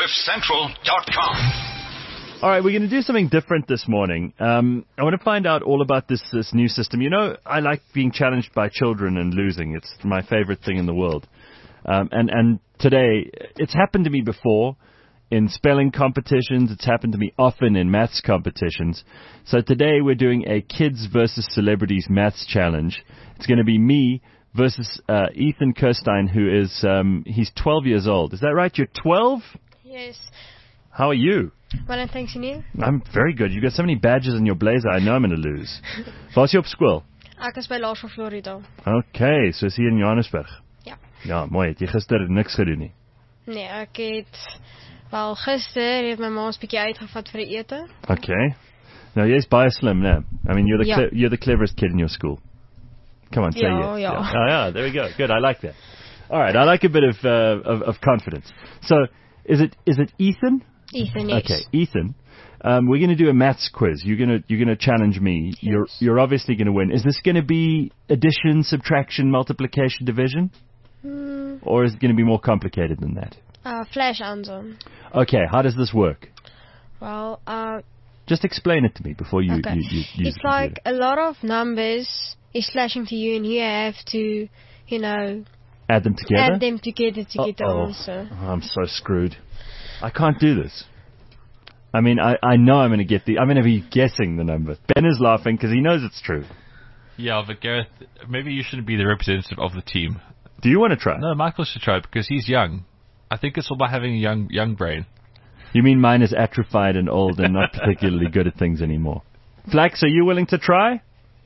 CliffCentral.com. All right, we're going to do something different this morning. I want to find out all about this new system. You know, I like being challenged by children and losing. It's my favorite thing in the world. And today, it's happened to me before in spelling competitions. It's happened to me often in maths competitions. So today we're doing a Kids versus Celebrities maths challenge. It's going to be me versus Ethan Kirstein, who is he's 12 years old. Is that right? You're 12? Yes. How are you? Well, thanks, and you? I'm very good. You've got so many badges in your blazer. I know I'm going to lose. Waar is jy op skool? Ek is by Laerskool Florida. Okay, so is hier in Johannesburg. Ja. Ja, mooi. Het jy gister niks gedoen nie? Nee, ek het wel gister het my ma ons bietjie uitgevat vir die ete. Okay. Nou jy's baie slim, né? I mean, you're the cleverest kid in your school. Come on, say yes. Ja. Oh, yeah, there we go. Good. I like that. All right, I like a bit of confidence. So, is it Ethan? Ethan, yes. Okay, Ethan. We're going to do a maths quiz. You're going to challenge me. Yes. You're obviously going to win. Is this going to be addition, subtraction, multiplication, division? Or is it going to be more complicated than that? Flash answer. Okay, how does this work? Well, just explain it to me before you okay. use It's like a lot of numbers is flashing to you, and you have to, add them together? Add them together to get the answer. Oh, I'm so screwed. I can't do this. I mean, I know I'm going to be guessing the number. Ben is laughing because he knows it's true. Yeah, but Gareth, maybe you shouldn't be the representative of the team. Do you want to try? No, Michael should try because he's young. I think it's all about having a young brain. You mean mine is atrophied and old and not particularly good at things anymore? Flax, are you willing to try?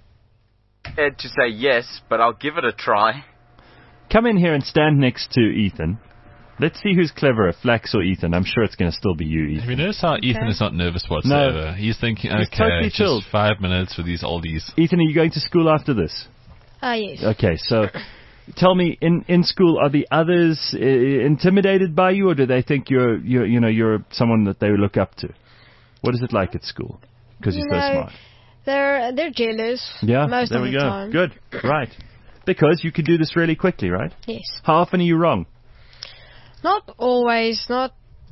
To say yes, but I'll give it a try. Come in here and stand next to Ethan. Let's see who's cleverer, Flax or Ethan. I'm sure it's going to still be you, Ethan. Have you noticed how Ethan is not nervous whatsoever? No. He's thinking, He's totally chilled. Just 5 minutes for these oldies. Ethan, are you going to school after this? Yes. Okay, so tell me, in school, are the others intimidated by you, or do they think you're someone that they look up to? What is it like at school? Because you're so smart. They're jealous. Yeah, most there of we the go. time. Good, right. Because you could do this really quickly, right? Yes. How often are you wrong? Not always, not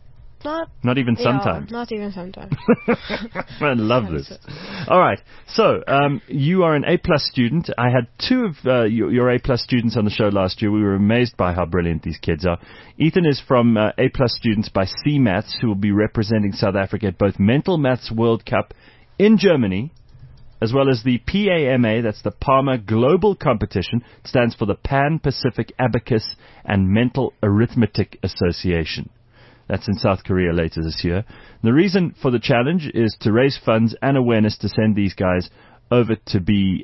even sometimes. Not even sometimes. I love this. All right. So, you are an A-plus student. I had two of your A-plus students on the show last year. We were amazed by how brilliant these kids are. Ethan is from A-plus students by C Maths, who will be representing South Africa at both Mental Maths World Cup in Germany, as well as the PAMA, that's the Palmer Global Competition. It stands for the Pan-Pacific Abacus and Mental Arithmetic Association. That's in South Korea later this year. The reason for the challenge is to raise funds and awareness to send these guys over to be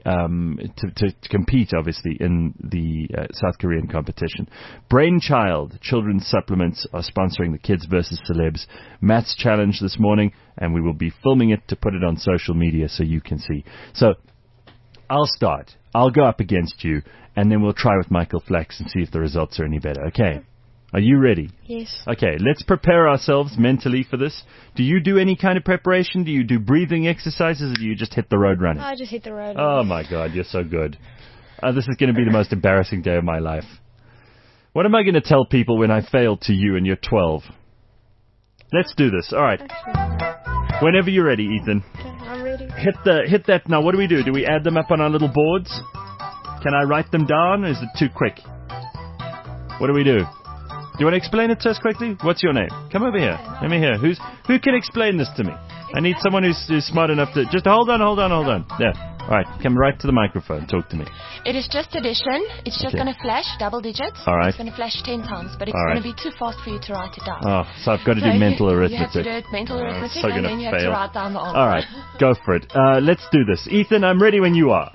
to compete, obviously, in the South Korean competition. Brainchild Children's Supplements are sponsoring the Kids versus Celebs Maths Challenge this morning, and we will be filming it to put it on social media so you can see. So I'll start. I'll go up against you, and then we'll try with Michael Flax and see if the results are any better. Okay. Are you ready? Yes. Okay, let's prepare ourselves mentally for this. Do you do any kind of preparation? Do you do breathing exercises, or do you just hit the road running? I just hit the road running. Oh, my God, you're so good. This is going to be the most embarrassing day of my life. What am I going to tell people when I fail to you and you're 12? Let's do this. All right. Whenever you're ready, Ethan. Okay, I'm ready. Hit that. Now, what do? Do we add them up on our little boards? Can I write them down, or is it too quick? What do we do? Do you want to explain it to us quickly? What's your name? Come over here. Let me hear. Who can explain this to me? I need someone who's smart enough to... Just hold on. There. All right. Come right to the microphone. Talk to me. It is just addition. It's just going to flash double digits. All right. It's going to flash 10 times, but it's going to be too fast for you to write it down. Oh, so I've got to do mental arithmetic. You have to do it mental arithmetic, so and then you have to write down the answer. All right. Go for it. Let's do this. Ethan, I'm ready when you are.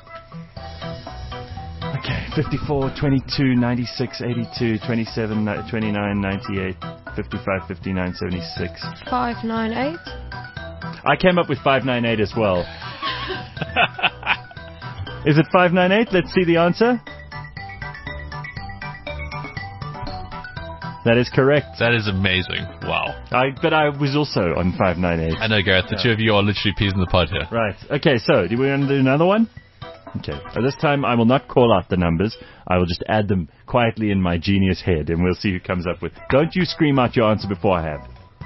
Okay, 54, 22, 96, 82, 27, 29, 98, 55, 59, 76. 598. I came up with 598 as well. Is it 598? Let's see the answer. That is correct. That is amazing. Wow. But I was also on 598. I know, Gareth. The two of you are literally peas in the pod here. Right. Okay, so do we want to do another one? Okay. This time I will not call out the numbers. I will just add them quietly in my genius head, and we'll see who comes up with. Don't you scream out your answer before I have.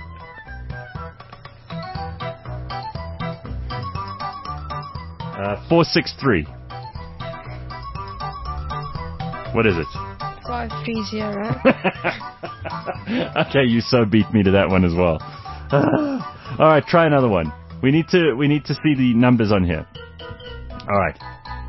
463. What is it? 530. Okay, you so beat me to that one as well. All right, try another one. We need to see the numbers on here. All right.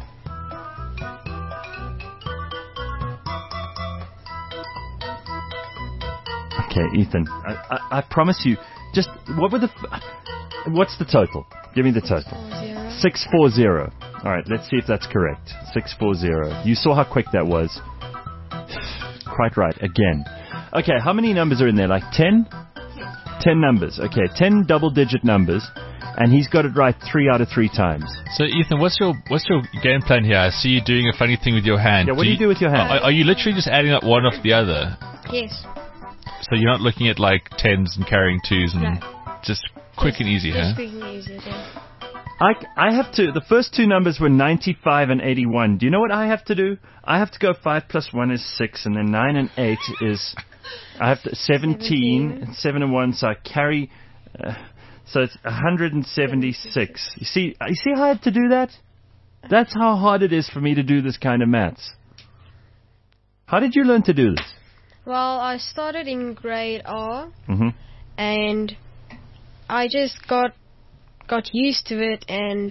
Okay, Ethan. I promise you. Just what's the total? Give me the total. 640. All right, let's see if that's correct. 640. You saw how quick that was. Quite right. Again. Okay, how many numbers are in there? Like 10? 10 numbers. Okay, 10 double-digit numbers, and he's got it right 3 out of 3 times. So, Ethan, what's your game plan here? I see you doing a funny thing with your hand. Yeah, what do you do with your hand? Are you literally just adding up one off the other? Yes. So you're not looking at like 10s and carrying 2s and just quick and easy, huh? Just quick and easy, yeah. I have to. The first 2 numbers were 95 and 81. Do you know what I have to do? I have to go 5 plus 1 is 6, and then 9 and 8 is. I have to 17 and 7 and 1. So I carry. So it's 176. You see how I had to do that? That's how hard it is for me to do this kind of maths. How did you learn to do this? Well, I started in grade R, Mm-hmm. and I just got used to it, and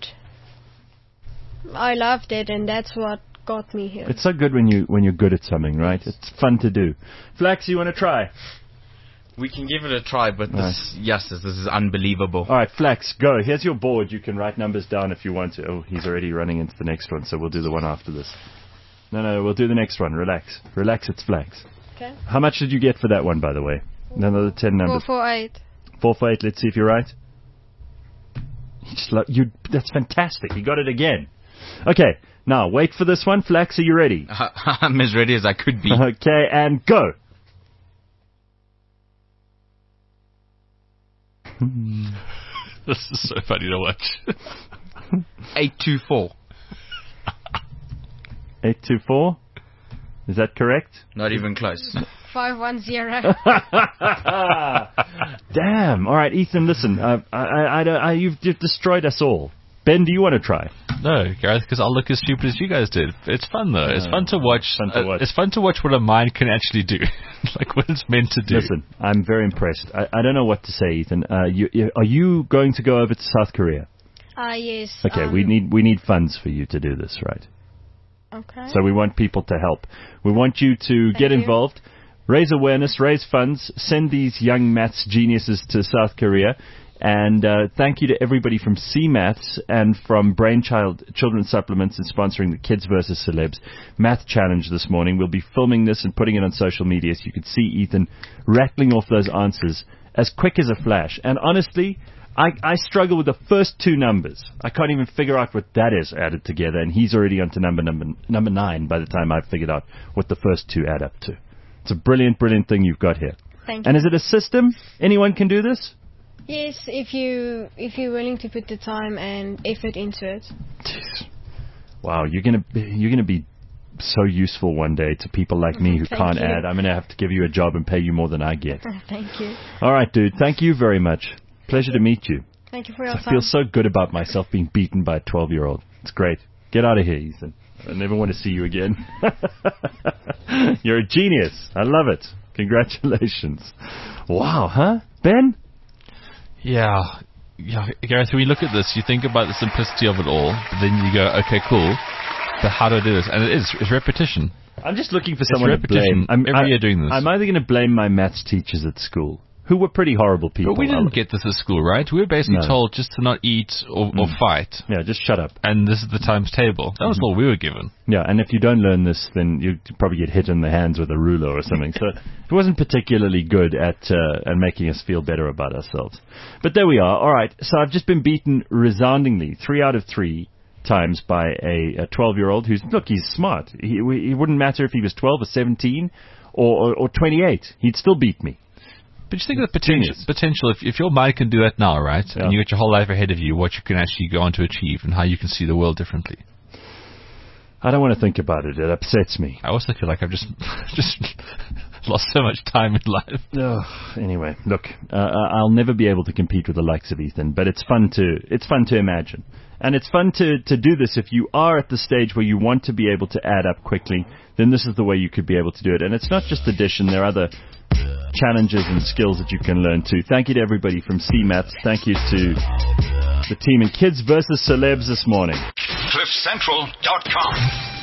I loved it, and that's what got me here. It's so good when you're good at something, right? It's fun to do. Flax, you want to try? We can give it a try, but this is unbelievable. All right, Flax, go. Here's your board. You can write numbers down if you want to. Oh, he's already running into the next one, so we'll do the one after this. No, we'll do the next one. Relax, it's Flax. Okay. How much did you get for that one, by the way? Another 10 numbers. 448. 448. Let's see if you're right. That's fantastic. You got it again. Okay, now wait for this one. Flax, are you ready? I'm as ready as I could be. Okay, and go. This is so funny to watch. 824. 824. Is that correct? Not even close. 510. Damn. All right, Ethan, listen. You've destroyed us all. Ben, do you want to try? No, Gareth, because I'll look as stupid as you guys did. It's fun, though. It's fun to watch. It's fun to watch what a mind can actually do. Like what it's meant to do. Listen, I'm very impressed. I don't know what to say, Ethan. Are you going to go over to South Korea? Yes. Okay, we need funds for you to do this, right? Okay. So we want people to help. We want you to get involved, raise awareness, raise funds, send these young maths geniuses to South Korea. And thank you to everybody from CMaths and from Brainchild Children's Supplements and sponsoring the Kids vs. Celebs Math Challenge this morning. We'll be filming this and putting it on social media so you can see Ethan rattling off those answers as quick as a flash. And honestly, I struggle with the first 2 numbers. I can't even figure out what that is added together, and he's already on to number 9 by the time I've figured out what the first 2 add up to. It's a brilliant, brilliant thing you've got here. Thank you. And is it a system? Anyone can do this? Yes, if you're willing to put the time and effort into it. Jeez. Wow, you're gonna be so useful one day to people like me who can't add. I'm gonna have to give you a job and pay you more than I get. Thank you. All right, dude. Thank you very much. Pleasure to meet you. Thank you for your time. I feel so good about myself being beaten by a 12-year-old. It's great. Get out of here, Ethan. I never want to see you again. You're a genius. I love it. Congratulations. Wow, huh? Ben? Yeah, Gareth, when you look at this, you think about the simplicity of it all, but then you go, okay, cool, but how do I do this? And it's repetition. I'm just looking for someone to blame. Every year doing this. I'm either going to blame my maths teachers at school, who were pretty horrible people. But we didn't get this at school, right? We were basically told just to not eat or fight. Yeah, just shut up. And this is the times table. That was all we were given. Yeah, and if you don't learn this, then you probably get hit in the hands with a ruler or something. So it wasn't particularly good at making us feel better about ourselves. But there we are. All right, so I've just been beaten resoundingly, 3 out of 3 times by a 12-year-old who's, look, he's smart. He wouldn't matter if he was 12 or 17 or 28. He'd still beat me. But you think of the potential if your mind can do that now, right? Yeah. And you got your whole life ahead of you, what you can actually go on to achieve and how you can see the world differently. I don't want to think about it. It upsets me. I also feel like I've just lost so much time in life. Anyway, look, I'll never be able to compete with the likes of Ethan, but it's fun to imagine. And it's fun to do this. If you are at the stage where you want to be able to add up quickly, then this is the way you could be able to do it. And it's not just addition. There are other challenges and skills that you can learn too. Thank you to everybody from CMaths. Thank you to the team in Kids vs. Celebs this morning. CliffCentral.com